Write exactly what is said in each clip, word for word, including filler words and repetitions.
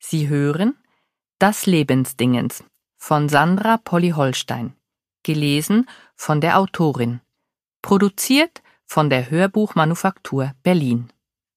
Sie hören Das Lebensdingens von Sandra Polly-Holstein, gelesen von der Autorin, produziert von der Hörbuchmanufaktur Berlin.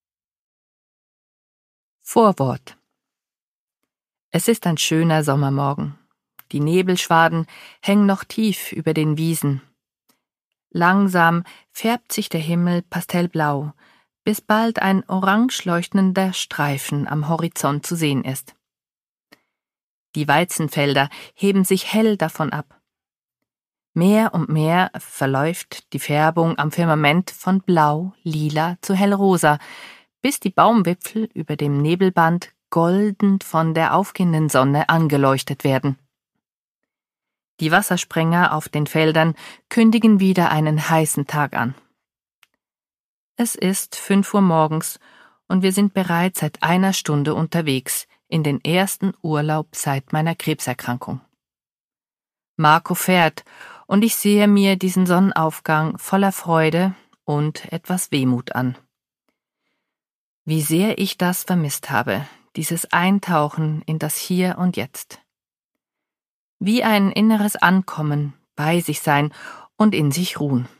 Vorwort. Es ist ein schöner Sommermorgen. Die Nebelschwaden hängen noch tief über den Wiesen. Langsam färbt sich der Himmel pastellblau, bis bald ein orange leuchtender Streifen am Horizont zu sehen ist. Die Weizenfelder heben sich hell davon ab. Mehr und mehr verläuft die Färbung am Firmament von blau, lila zu hellrosa, bis die Baumwipfel über dem Nebelband golden von der aufgehenden Sonne angeleuchtet werden. Die Wassersprenger auf den Feldern kündigen wieder einen heißen Tag an. Es ist fünf Uhr morgens und wir sind bereits seit einer Stunde unterwegs in den ersten Urlaub seit meiner Krebserkrankung. Marco fährt und ich sehe mir diesen Sonnenaufgang voller Freude und etwas Wehmut an. Wie sehr ich das vermisst habe, dieses Eintauchen in das Hier und Jetzt. Wie ein inneres Ankommen, bei sich sein und in sich ruhen.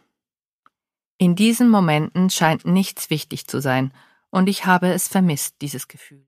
In diesen Momenten scheint nichts wichtig zu sein, und ich habe es vermisst, dieses Gefühl.